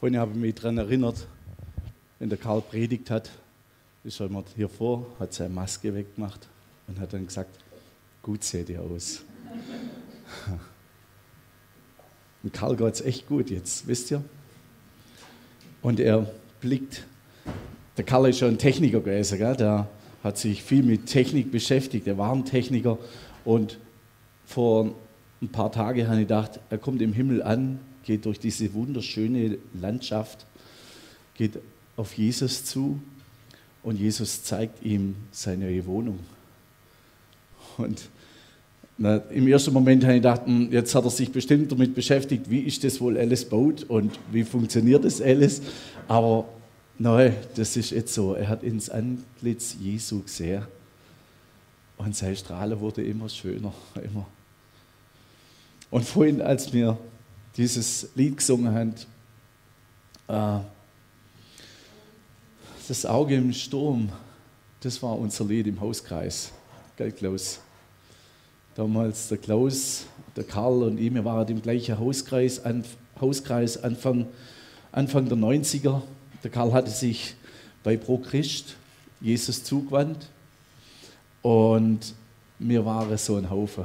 Vorhin habe ich mich daran erinnert, wenn der Karl predigt hat, ist er immer hier vor, hat seine Maske weggemacht und hat dann gesagt, gut seht ihr aus. Und Karl geht es echt gut jetzt, wisst ihr? Und er blickt, der Karl ist schon ein Techniker gewesen, gell? Der hat sich viel mit Technik beschäftigt, er war ein Techniker und vor ein paar Tagen habe ich gedacht, er kommt im Himmel an, geht durch diese wunderschöne Landschaft, geht auf Jesus zu und Jesus zeigt ihm seine neue Wohnung. Und im ersten Moment habe ich gedacht, jetzt hat er sich bestimmt damit beschäftigt, wie ist das wohl alles gebaut und wie funktioniert das alles. Aber nein, das ist jetzt so. Er hat ins Antlitz Jesu gesehen und sein Strahlen wurde immer schöner. Immer. Und vorhin, als wir dieses Lied gesungen haben, das Auge im Sturm, das war unser Lied im Hauskreis. Gell, Klaus? Damals der Klaus, der Karl und ich, wir waren im gleichen Hauskreis Anfang der 90er. Der Karl hatte sich bei Pro Christ Jesus zugewandt und wir waren so ein Haufen.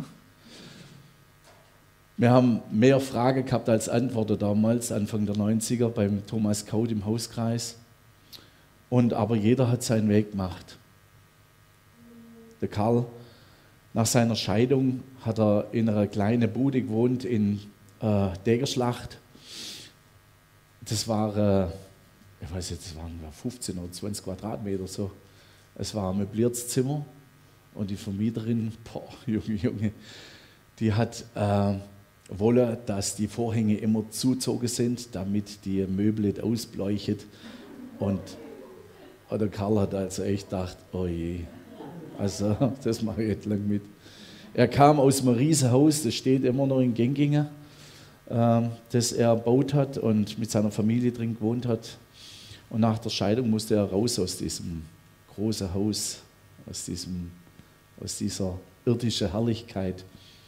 Wir haben mehr Fragen gehabt als Antworten damals, Anfang der 90er, beim Thomas Kaut im Hauskreis. Aber jeder hat seinen Weg gemacht. Der Karl, nach seiner Scheidung, hat er in einer kleinen Bude gewohnt in Degerschlacht. Das war, ich weiß jetzt, das waren 15 oder 20 Quadratmeter so. Es war ein möbliertes Zimmer und die Vermieterin, Junge, die hat wollen, dass die Vorhänge immer zugezogen sind, damit die Möbel nicht ausbläuchet. Und der Karl hat also echt gedacht, oh je, also das mache ich nicht lang mit. Er kam aus einem Riesenhaus, das steht immer noch in Gengingen, das er gebaut hat und mit seiner Familie drin gewohnt hat. Und nach der Scheidung musste er raus aus diesem großen Haus, aus dieser irdischen Herrlichkeit.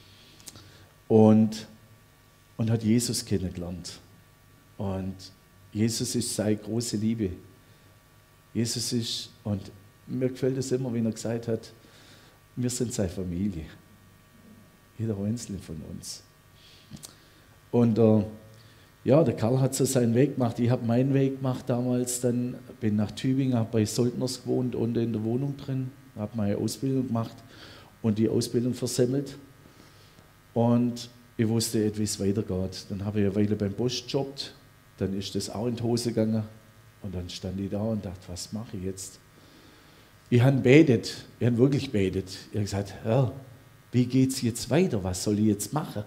Und hat Jesus kennengelernt. Und Jesus ist seine große Liebe. Jesus ist, und mir gefällt es immer, wenn er gesagt hat, wir sind seine Familie. Jeder Einzelne von uns. Und der Karl hat so seinen Weg gemacht. Ich habe meinen Weg gemacht damals, dann bin nach Tübingen, habe bei Soldners gewohnt, unten in der Wohnung drin, habe meine Ausbildung gemacht und die Ausbildung versemmelt. Und ich wusste nicht, wie es weitergeht. Dann habe ich eine Weile beim Post gejobbt, dann ist das auch in die Hose gegangen und dann stand ich da und dachte, was mache ich jetzt? Ich habe betet, ich habe wirklich betet. Ich habe gesagt, Herr, wie geht es jetzt weiter? Was soll ich jetzt machen?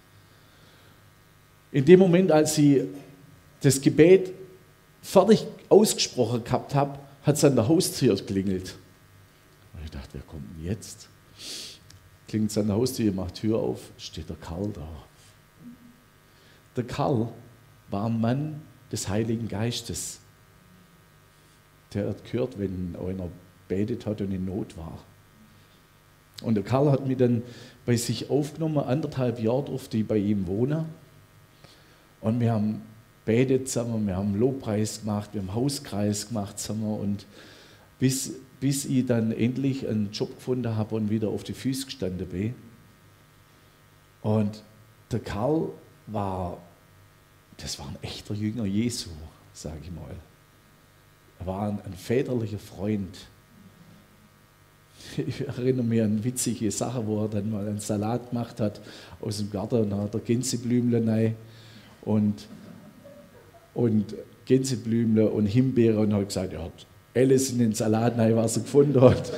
In dem Moment, als ich das Gebet fertig ausgesprochen gehabt habe, hat es an der Haustür geklingelt. Und ich dachte, wer kommt denn jetzt? Klingelt es an der Haustür, macht Tür auf, steht der Karl da. Der Karl war ein Mann des Heiligen Geistes. Der hat gehört, wenn einer betet hat und in Not war. Und der Karl hat mich dann bei sich aufgenommen, 1,5 Jahre durfte ich bei ihm wohnen. Und wir haben betet zusammen, wir haben Lobpreis gemacht, wir haben Hauskreis gemacht zusammen. Und bis ich dann endlich einen Job gefunden habe und wieder auf die Füße gestanden bin. Und der Karl das war ein echter Jünger Jesu, sage ich mal. Er war ein väterlicher Freund. Ich erinnere mich an witzige Sachen, wo er dann mal einen Salat gemacht hat aus dem Garten, da hat er Gänseblümchen rein und Gänseblümchen und Himbeere und hat gesagt, er hat alles in den Salat rein, was er gefunden hat.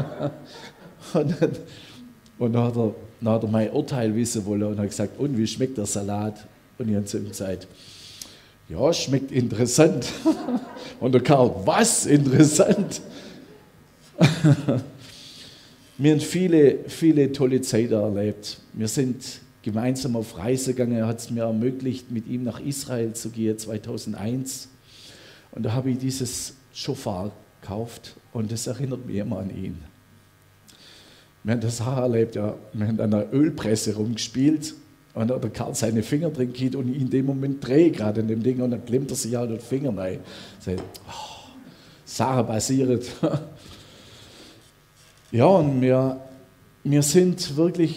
und dann hat er mein Urteil wissen wollen und hat gesagt, und wie schmeckt der Salat? Und ich habe zu ihm gesagt, ja, schmeckt interessant. Und der Karl, was interessant? Wir haben viele tolle Zeiten erlebt. Wir sind gemeinsam auf Reise gegangen. Er hat es mir ermöglicht, mit ihm nach Israel zu gehen, 2001. Und da habe ich dieses Schofar gekauft und das erinnert mich immer an ihn. Wir haben das auch erlebt, ja. Wir haben an einer Ölpresse rumgespielt Und der Karl seine Finger drin geht und ich in dem Moment drehe gerade in dem Ding und dann klemmt er sich halt den Finger rein. Sagt, oh, Sache passiert. Ja, und wir sind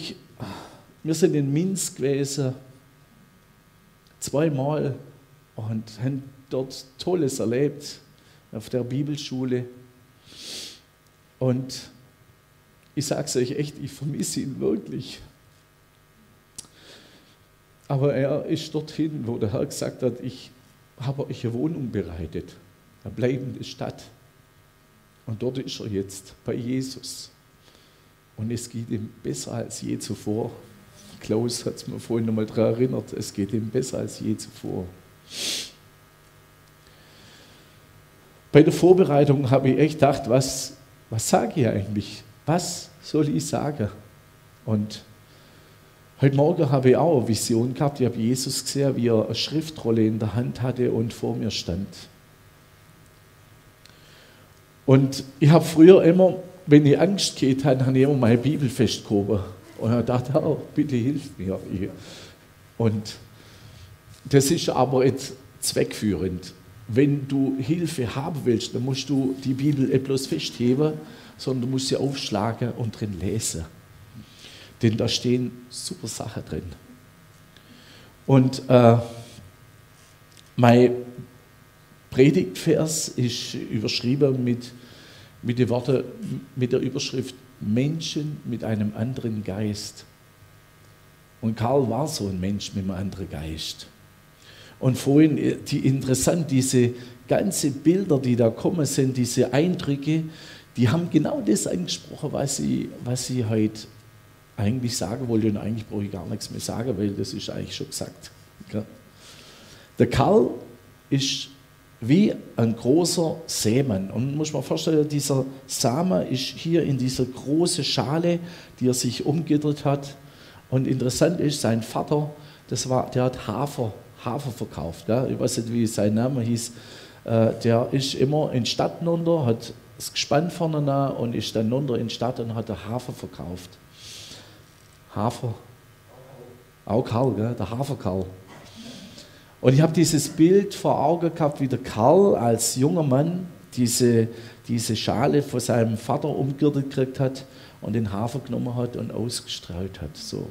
in Minsk gewesen, 2-mal und haben dort Tolles erlebt auf der Bibelschule. Und ich sage es euch echt, ich vermisse ihn wirklich. Aber er ist dorthin, wo der Herr gesagt hat, ich habe euch eine Wohnung bereitet, eine bleibende Stadt. Und dort ist er jetzt, bei Jesus. Und es geht ihm besser als je zuvor. Klaus hat es mir vorhin nochmal daran erinnert, es geht ihm besser als je zuvor. Bei der Vorbereitung habe ich echt gedacht, was sage ich eigentlich? Was soll ich sagen? Und heute Morgen habe ich auch eine Vision gehabt. Ich habe Jesus gesehen, wie er eine Schriftrolle in der Hand hatte und vor mir stand. Und ich habe früher immer, wenn ich Angst gehabt habe, habe ich immer meine Bibel festgehoben. Und ich dachte, oh, bitte hilf mir. Und das ist aber jetzt zweckführend. Wenn du Hilfe haben willst, dann musst du die Bibel nicht bloß festheben, sondern du musst sie aufschlagen und drin lesen. Denn da stehen super Sachen drin. Und mein Predigtvers ist überschrieben mit den Worten, mit der Überschrift Menschen mit einem anderen Geist. Und Karl war so ein Mensch mit einem anderen Geist. Und vorhin, interessant, diese ganzen Bilder, die da kommen sind, diese Eindrücke, die haben genau das angesprochen, was ich heute eigentlich sagen wollte. Und eigentlich brauche ich gar nichts mehr sagen, weil das ist eigentlich schon gesagt. Der Karl ist wie ein großer Sämann. Und man muss sich vorstellen, dieser Samen ist hier in dieser großen Schale, die er sich umgedreht hat. Und interessant ist, sein Vater, der hat Hafer verkauft. Ja? Ich weiß nicht, wie sein Name hieß. Der ist immer in die Stadt runter, hat das Gespann vorne nah und ist dann runter in die Stadt und hat Hafer verkauft. Hafer. Auch Karl, gell? Der Haferkarl. Und ich habe dieses Bild vor Augen gehabt, wie der Karl als junger Mann diese Schale von seinem Vater umgürtet gekriegt hat und den Hafer genommen hat und ausgestreut hat. So.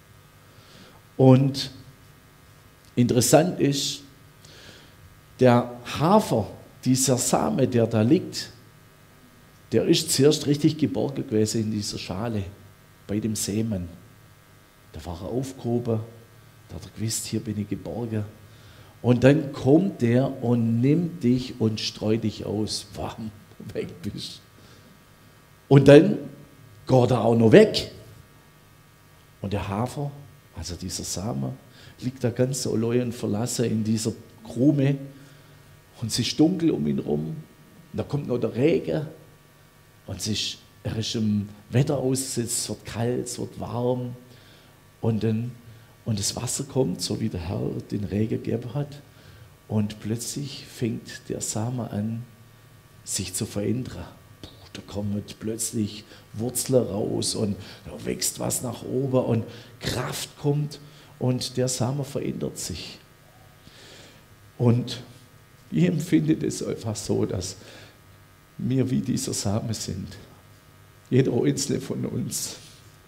Und interessant ist, der Hafer, dieser Same, der da liegt, der ist zuerst richtig geborgen gewesen in dieser Schale, bei dem Sämann. Da war er aufgehoben, da hat er gewusst, hier bin ich geborgen. Und dann kommt der und nimmt dich und streut dich aus, warm weg bist. Und dann geht er auch noch weg. Und der Hafer, also dieser Same, liegt da ganz allein und verlassen in dieser Krume. Und es ist dunkel um ihn rum. Und da kommt noch der Regen. Und er ist im Wetter ausgesetzt, es wird kalt, es wird warm. Und das Wasser kommt, so wie der Herr den Regen gegeben hat. Und plötzlich fängt der Same an, sich zu verändern. Da kommen plötzlich Wurzeln raus und da wächst was nach oben und Kraft kommt und der Same verändert sich. Und ich empfinde es einfach so, dass wir wie dieser Same sind. Jeder einzelne von uns.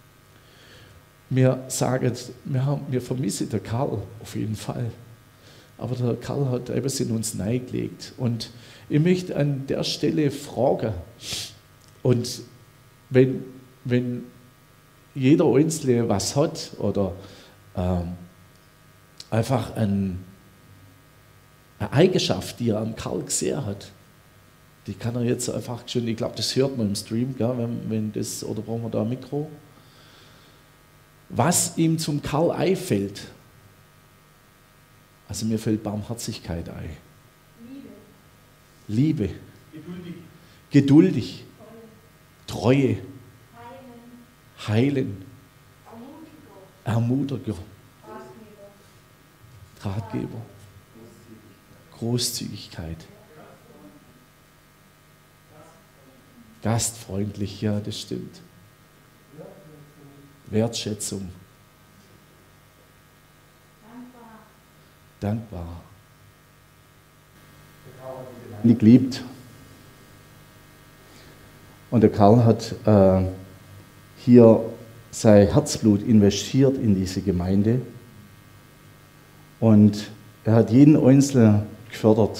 Wir sagen, wir vermissen den Karl auf jeden Fall. Aber der Karl hat etwas in uns hineingelegt. Und ich möchte an der Stelle fragen, und wenn jeder Einzelne was hat oder einfach eine Eigenschaft, die er am Karl gesehen hat, die kann er jetzt einfach schon, ich glaube, das hört man im Stream, gell, wenn das, oder brauchen wir da ein Mikro? Was ihm zum Karl einfällt, also mir fällt Barmherzigkeit ein. Liebe. Geduldig. Treue. Heilen. Ermutiger. Ratgeber. Großzügigkeit. Gastfreundlich, ja, das stimmt. Wertschätzung. dankbar. Nicht geliebt. Und der Karl hat hier sein Herzblut investiert in diese Gemeinde. Und er hat jeden Einzelnen gefördert.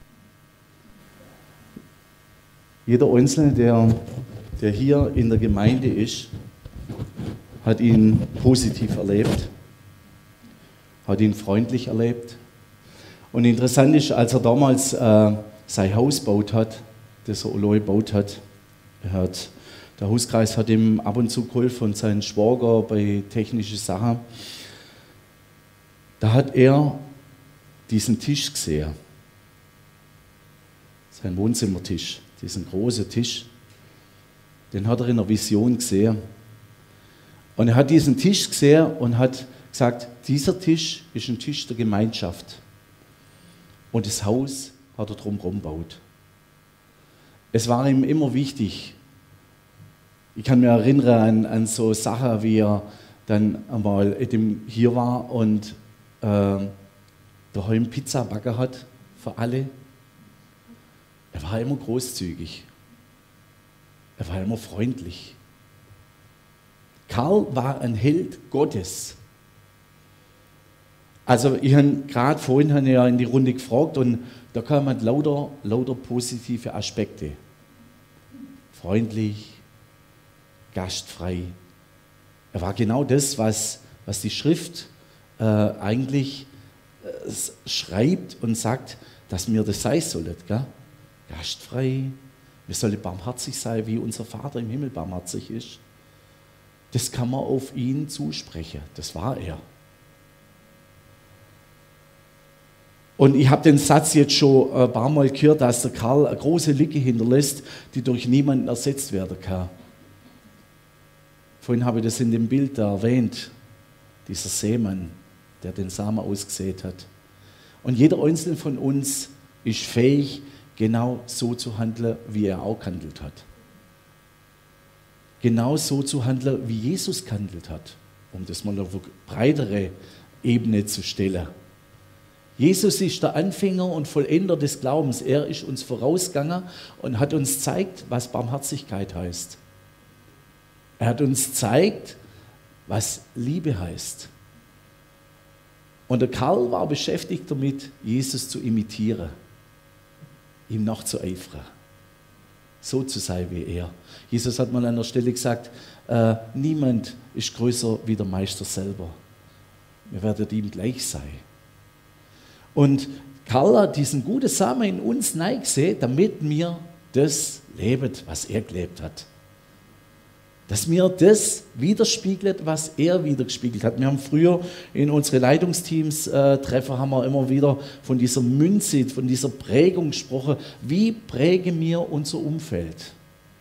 Jeder Einzelne, der hier in der Gemeinde ist, hat ihn positiv erlebt, hat ihn freundlich erlebt. Und interessant ist, als er damals sein Haus gebaut hat, das er neu gebaut hat, der Hauskreis hat ihm ab und zu geholfen und sein Schwager bei technischen Sachen. Da hat er diesen Tisch gesehen, sein Wohnzimmertisch, diesen großen Tisch, den hat er in einer Vision gesehen. Und er hat diesen Tisch gesehen und hat gesagt, dieser Tisch ist ein Tisch der Gemeinschaft. Und das Haus hat er drumherum gebaut. Es war ihm immer wichtig. Ich kann mich erinnern an so Sachen, wie er dann einmal hier war und daheim Pizza backen hat für alle. Er war immer großzügig. Er war immer freundlich. Karl war ein Held Gottes. Also ich habe gerade vorhin ja in die Runde gefragt und da kamen lauter positive Aspekte. Freundlich, gastfrei. Er war genau das, was die Schrift eigentlich schreibt und sagt, dass wir das sein sollen. Gell? Gastfrei, wir sollen barmherzig sein, wie unser Vater im Himmel barmherzig ist. Das kann man auf ihn zusprechen. Das war er. Und ich habe den Satz jetzt schon ein paar Mal gehört, dass der Karl eine große Lücke hinterlässt, die durch niemanden ersetzt werden kann. Vorhin habe ich das in dem Bild da erwähnt, dieser Seemann, der den Samen ausgesät hat. Und jeder Einzelne von uns ist fähig, genau so zu handeln, wie er auch gehandelt hat. Genau so zu handeln, wie Jesus gehandelt hat, um das mal auf eine breitere Ebene zu stellen. Jesus ist der Anfänger und Vollender des Glaubens. Er ist uns vorausgegangen und hat uns gezeigt, was Barmherzigkeit heißt. Er hat uns gezeigt, was Liebe heißt. Und der Karl war beschäftigt damit, Jesus zu imitieren, ihm nachzueifern, so zu sein wie er. Jesus hat mal an der Stelle gesagt, niemand ist größer wie der Meister selber. Wir werden ihm gleich sein. Und Karl hat diesen guten Samen in uns gesehen, damit wir das leben, was er gelebt hat. Dass wir das widerspiegelt, was er widergespiegelt hat. Wir haben früher in unsere Leitungsteams Treffen haben wir immer wieder von dieser Münze, von dieser Prägung gesprochen. Wie prägen wir unser Umfeld?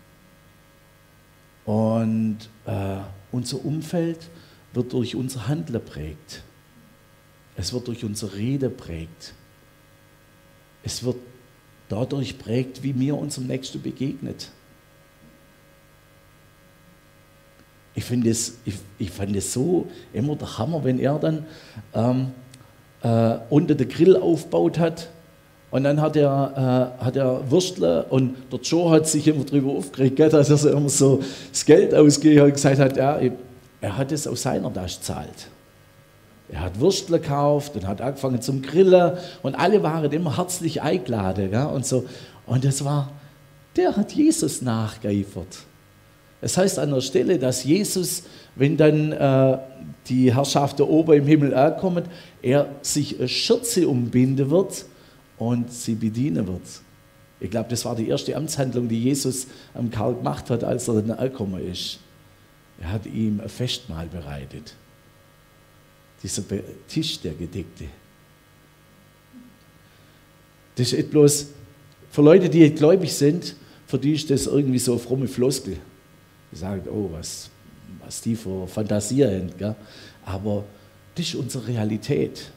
Und unser Umfeld wird durch unser Handeln prägt. Es wird durch unsere Rede prägt. Es wird dadurch prägt, wie wir unserem Nächsten begegnet. Ich fand es so immer der Hammer, wenn er dann unter den Grill aufgebaut hat und dann hat er Würstle und der Joe hat sich immer darüber aufgeregt, dass er so immer so das Geld ausgegeben hat und gesagt hat, ja, er hat es aus seiner Tasche gezahlt. Er hat Würstle gekauft und hat angefangen zum Grillen und alle waren immer herzlich eingeladen. Ja, und so. Und der hat Jesus nachgeeifert. Es heißt an der Stelle, dass Jesus, wenn dann die Herrschaft da oben im Himmel ankommt, er sich eine Schürze umbinden wird und sie bedienen wird. Ich glaube, das war die erste Amtshandlung, die Jesus am Karl gemacht hat, als er dann angekommen ist. Er hat ihm ein Festmahl bereitet. Dieser Tisch, der gedeckte. Das ist nicht bloß für Leute, die gläubig sind, für die ist das irgendwie so eine fromme Floskel. Die sagen, oh, was die für Fantasie haben. Gell? Aber das ist unsere Realität.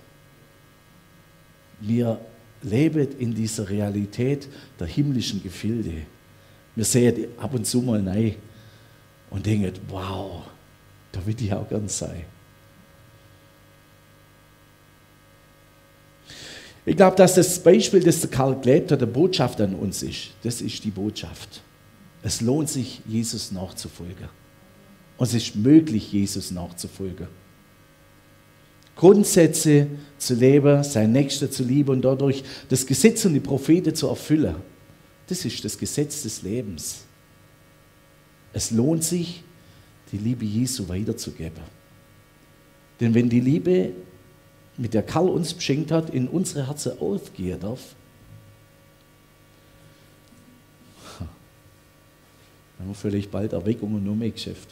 Wir leben in dieser Realität der himmlischen Gefilde. Wir sehen ab und zu mal rein und denken, wow, da will ich auch gern sein. Ich glaube, dass das Beispiel, das der Karl gelebt hat, der Botschaft an uns ist. Das ist die Botschaft. Es lohnt sich, Jesus nachzufolgen. Und es ist möglich, Jesus nachzufolgen. Grundsätze zu leben, sein Nächster zu lieben und dadurch das Gesetz und die Propheten zu erfüllen. Das ist das Gesetz des Lebens. Es lohnt sich, die Liebe Jesu weiterzugeben. Denn wenn die Liebe, mit der Karl uns beschenkt hat, in unsere Herzen aufgehen darf, dann haben wir vielleicht bald Erweckung und nur mehr Geschäft.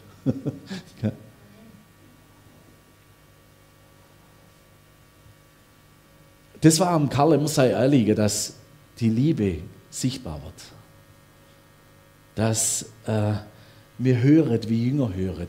Das war am Karl immer sein Anliegen, dass die Liebe sichtbar wird. Dass wir hören, wie Jünger hören.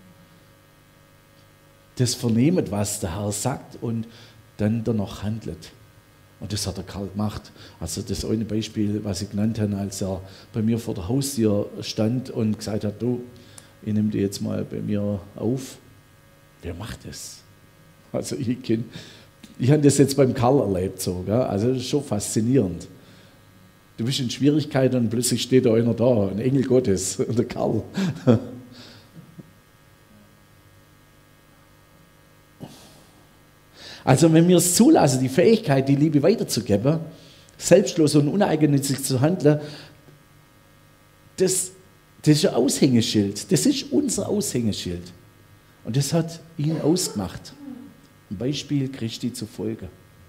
Das vernehmen, was der Herr sagt und dann danach handelt. Und das hat der Karl gemacht. Also das eine Beispiel, was ich genannt habe, als er bei mir vor der Haustür stand und gesagt hat, du, ich nehme dich jetzt mal bei mir auf. Wer macht das? Also ich habe das jetzt beim Karl erlebt. So, gell? Also das ist schon faszinierend. Du bist in Schwierigkeiten und plötzlich steht da einer da, ein Engel Gottes, der Karl. Also wenn wir es zulassen, die Fähigkeit, die Liebe weiterzugeben, selbstlos und uneigennützig zu handeln, das ist ein Aushängeschild. Das ist unser Aushängeschild. Und das hat ihn ausgemacht. Ein Beispiel Christi zu folgen.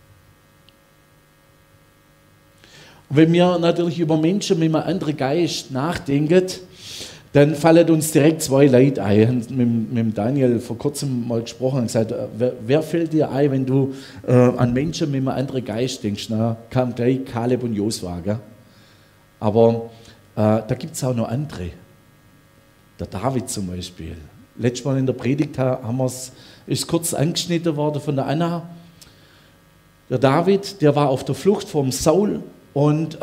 Und wenn wir natürlich über Menschen mit einem anderen Geist nachdenken, dann fallen uns direkt zwei Leute ein. Ich habe mit Daniel vor kurzem mal gesprochen und gesagt, wer fällt dir ein, wenn du an Menschen mit einem anderen Geist denkst? Na, kam gleich Kaleb und Josua. Gell? Aber da gibt es auch noch andere. Der David zum Beispiel. Letztes Mal in der Predigt ist kurz angeschnitten worden von der Anna. Der David, der war auf der Flucht vom Saul und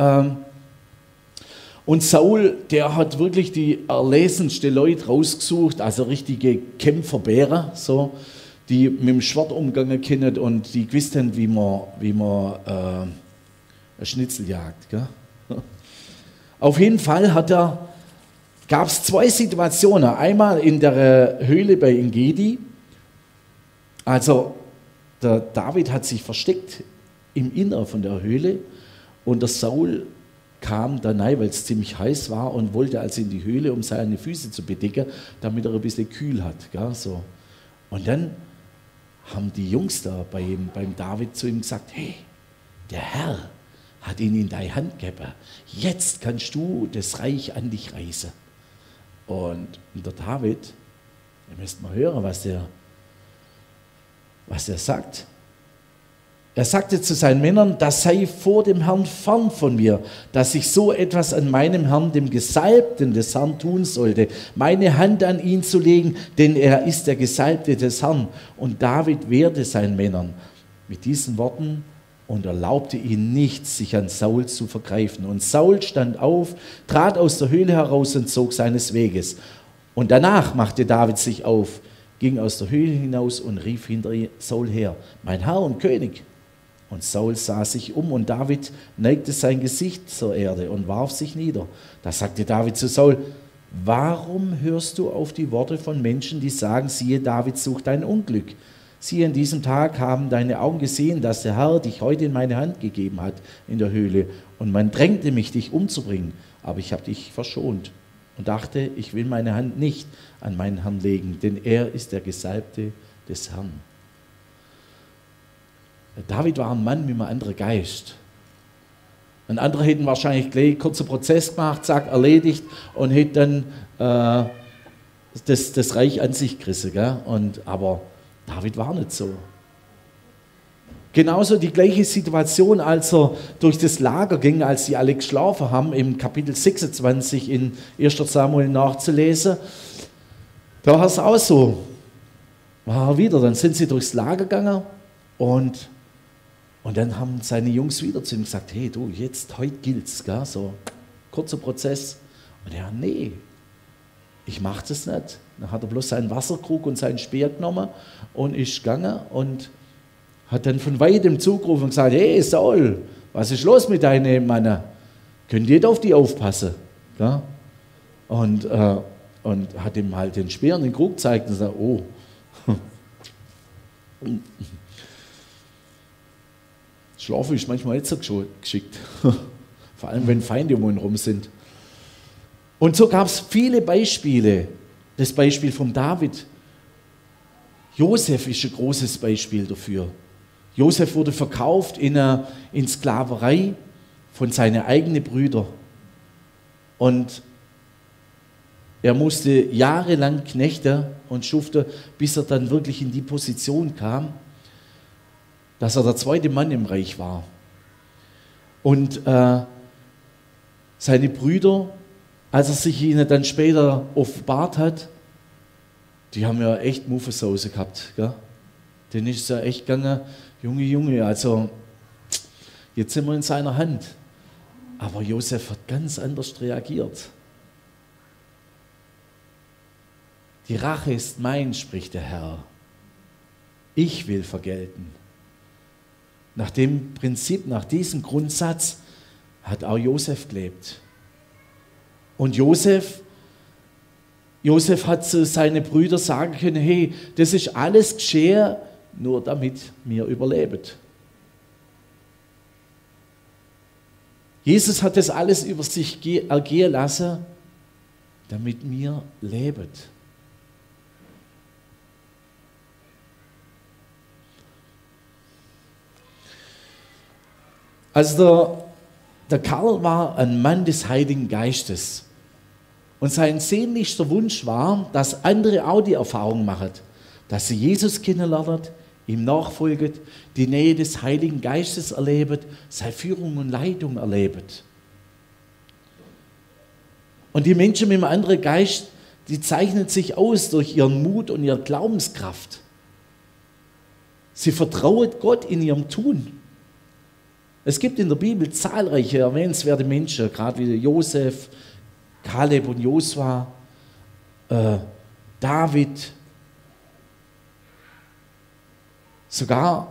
Saul, der hat wirklich die erlesensten Leute rausgesucht, also richtige Kämpferbären, so, die mit dem Schwert umgegangen kennen und die gewusst haben, wie man ein Schnitzel jagt. Gell? Auf jeden Fall gab es zwei Situationen. Einmal in der Höhle bei Engedi. Also der David hat sich versteckt im Inneren von der Höhle und der Saul kam da rein, weil es ziemlich heiß war und wollte also in die Höhle, um seine Füße zu bedecken, damit er ein bisschen kühl hat. Gell, so. Und dann haben die Jungs da beim David zu ihm gesagt, hey, der Herr hat ihn in deine Hand gegeben. Jetzt kannst du das Reich an dich reißen. Und der David, ihr müsst mal hören, was er sagt. Er sagte zu seinen Männern, das sei vor dem Herrn fern von mir, dass ich so etwas an meinem Herrn, dem Gesalbten des Herrn, tun sollte, meine Hand an ihn zu legen, denn er ist der Gesalbte des Herrn. Und David wehrte seinen Männern mit diesen Worten und erlaubte ihnen nicht, sich an Saul zu vergreifen. Und Saul stand auf, trat aus der Höhle heraus und zog seines Weges. Und danach machte David sich auf, ging aus der Höhle hinaus und rief hinter Saul her, mein Herr und König. Und Saul sah sich um und David neigte sein Gesicht zur Erde und warf sich nieder. Da sagte David zu Saul, warum hörst du auf die Worte von Menschen, die sagen, siehe, David sucht dein Unglück? Siehe, an diesem Tag haben deine Augen gesehen, dass der Herr dich heute in meine Hand gegeben hat in der Höhle. Und man drängte mich, dich umzubringen, aber ich habe dich verschont und dachte, ich will meine Hand nicht an meinen Herrn legen, denn er ist der Gesalbte des Herrn. David war ein Mann mit einem anderen Geist. Ein anderer hätte wahrscheinlich gleich einen kurzen Prozess gemacht, zack, erledigt und hätte dann das Reich an sich gerissen. Gell? Aber David war nicht so. Genauso die gleiche Situation, als er durch das Lager ging, als sie alle geschlafen haben, im Kapitel 26 in 1. Samuel nachzulesen. Da war es auch so. War er wieder. Dann sind sie durchs Lager gegangen und dann haben seine Jungs wieder zu ihm gesagt, hey du, heute gilt's, gell? So kurzer Prozess. Und er, nee, ich mache das nicht. Dann hat er bloß seinen Wasserkrug und seinen Speer genommen und ist gegangen und hat dann von weitem zugerufen und gesagt, hey Saul, was ist los mit deinem Mann? Könnt ihr auf die aufpassen? Ja? Und hat ihm halt den Speer in den Krug gezeigt und sagt, oh. Schlafen ist manchmal nicht so geschickt. Vor allem, wenn Feinde um ihn rum sind. Und so gab es viele Beispiele. Das Beispiel von David. Josef ist ein großes Beispiel dafür. Josef wurde verkauft in Sklaverei von seinen eigenen Brüdern. Und er musste jahrelang knechten und schuften, bis er dann wirklich in die Position kam, dass er der zweite Mann im Reich war. Und seine Brüder, als er sich ihnen dann später offenbart hat, die haben ja echt Muffensauce gehabt. Gell? Denen ist es ja echt gegangen, Junge, also jetzt sind wir in seiner Hand. Aber Josef hat ganz anders reagiert. Die Rache ist mein, spricht der Herr. Ich will vergelten. Nach dem Prinzip, nach diesem Grundsatz hat auch Josef gelebt. Und Josef hat zu seinen Brüdern sagen können, hey, das ist alles geschehen, nur damit wir überleben. Jesus hat das alles über sich ergehen lassen, damit wir leben. Also der Karl war ein Mann des Heiligen Geistes. Und sein sehnlichster Wunsch war, dass andere auch die Erfahrung machen, dass sie Jesus kennenlernen, ihm nachfolgen, die Nähe des Heiligen Geistes erleben, seine Führung und Leitung erleben. Und die Menschen mit einem anderen Geist, die zeichnen sich aus durch ihren Mut und ihre Glaubenskraft. Sie vertrauen Gott in ihrem Tun. Es gibt in der Bibel zahlreiche erwähnenswerte Menschen, gerade wie Josef, Kaleb und Josua, David, sogar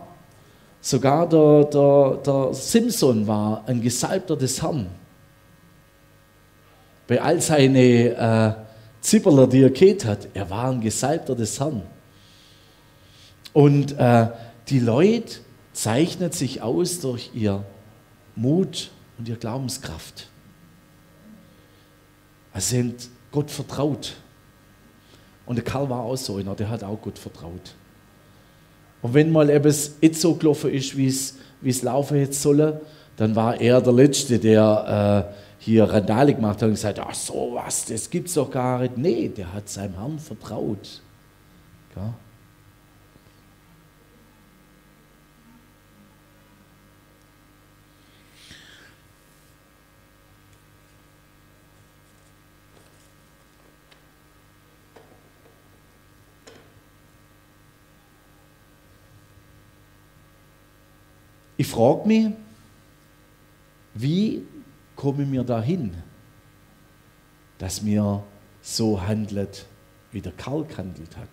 der Simson war ein Gesalbter des Herrn. Bei all seine Zipperler, die er gehabt hat, er war ein Gesalbter des Herrn. Und die Leute zeichnen sich aus durch ihr Mut und ihre Glaubenskraft. Sie sind Gott vertraut. Und der Karl war auch so einer, der hat auch Gott vertraut. Und wenn mal etwas nicht so gelaufen ist, wie es laufen hätte sollen, dann war er der Letzte, der hier Randale gemacht hat und gesagt, ach sowas, das gibt's doch gar nicht. Nee, der hat seinem Herrn vertraut. Ja. Ich frage mich, wie kommen wir dahin, dass wir so handeln, wie der Karl gehandelt hat?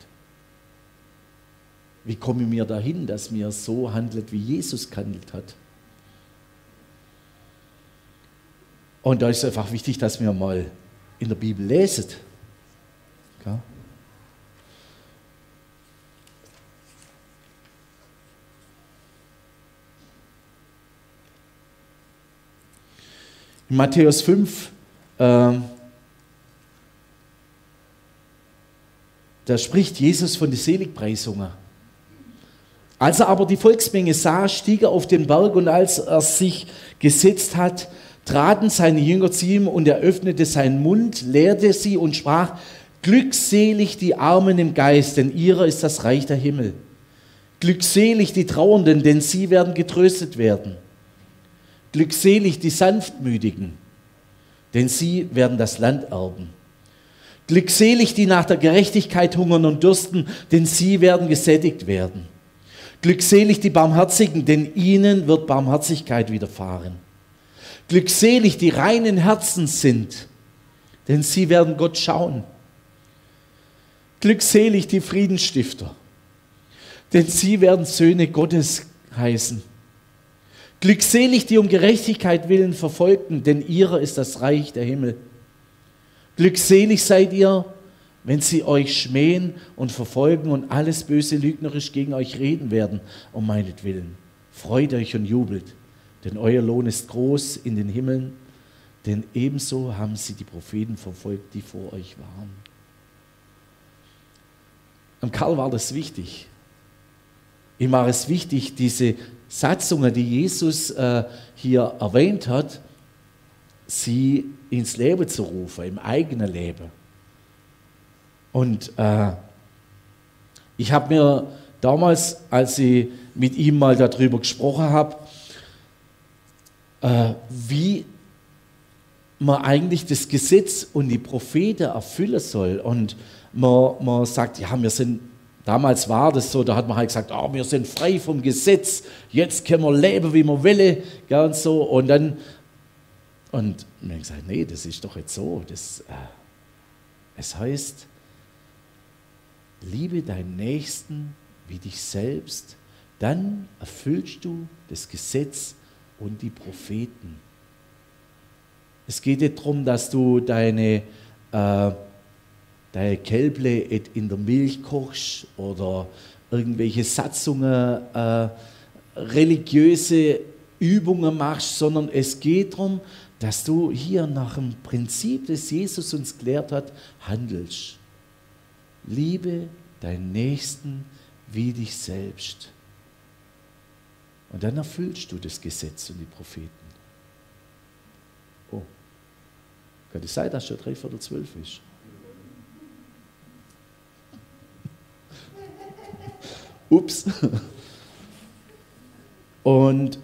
Wie kommen wir dahin, dass wir so handeln, wie Jesus gehandelt hat? Und da ist es einfach wichtig, dass wir mal in der Bibel lesen. Ja? In Matthäus 5, da spricht Jesus von den Seligpreisungen. Als er aber die Volksmenge sah, stieg er auf den Berg und als er sich gesetzt hat, traten seine Jünger zu ihm und er öffnete seinen Mund, lehrte sie und sprach, glückselig die Armen im Geist, denn ihrer ist das Reich der Himmel. Glückselig die Trauernden, denn sie werden getröstet werden. Glückselig die Sanftmütigen, denn sie werden das Land erben. Glückselig die nach der Gerechtigkeit hungern und dürsten, denn sie werden gesättigt werden. Glückselig die Barmherzigen, denn ihnen wird Barmherzigkeit widerfahren. Glückselig die reinen Herzens sind, denn sie werden Gott schauen. Glückselig die Friedensstifter, denn sie werden Söhne Gottes heißen. Glückselig, die um Gerechtigkeit willen Verfolgten, denn ihrer ist das Reich der Himmel. Glückselig seid ihr, wenn sie euch schmähen und verfolgen und alles böse lügnerisch gegen euch reden werden, um meinetwillen. Freut euch und jubelt, denn euer Lohn ist groß in den Himmeln, denn ebenso haben sie die Propheten verfolgt, die vor euch waren. Am Karl war das wichtig. Ihm war es wichtig, diese Satzungen, die Jesus hier erwähnt hat, sie ins Leben zu rufen, im eigenen Leben. Und ich habe mir damals, als ich mit ihm mal darüber gesprochen habe, wie man eigentlich das Gesetz und die Propheten erfüllen soll. Und man sagt, ja, damals war das so, da hat man halt gesagt, wir sind frei vom Gesetz, jetzt können wir leben, wie wir wollen, ja, und so. Und wir haben gesagt, nee, das ist doch jetzt so. Es heißt, liebe deinen Nächsten wie dich selbst, dann erfüllst du das Gesetz und die Propheten. Es geht nicht darum, dass du deine Kälble in der Milch kochst oder irgendwelche Satzungen, religiöse Übungen machst, sondern es geht darum, dass du hier nach dem Prinzip, das Jesus uns gelehrt hat, handelst. Liebe deinen Nächsten wie dich selbst. Und dann erfüllst du das Gesetz und die Propheten. Oh, kann es sein, dass schon 11:45 ist? Ups. Und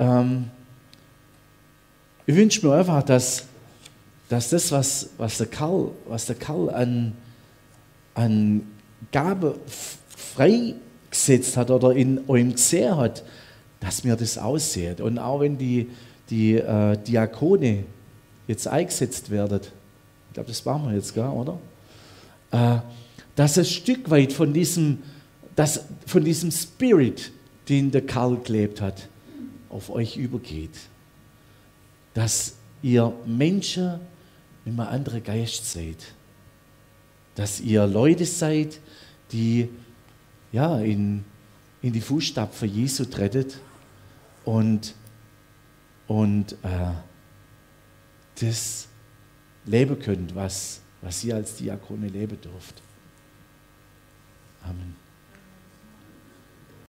ich wünsche mir einfach, dass das, was der Karl an Gabe freigesetzt hat oder in euch gesehen hat, dass mir das aussieht. Und auch wenn die Diakone jetzt eingesetzt werden, ich glaube, das machen wir jetzt, gell, oder? Dass ein Stück weit von diesem Spirit, den der Karl gelebt hat, auf euch übergeht. Dass ihr Menschen mit einem anderen Geist seid. Dass ihr Leute seid, die ja, in die Fußstapfen Jesu tretet und das leben könnt, was ihr als Diakone leben dürft. Amen.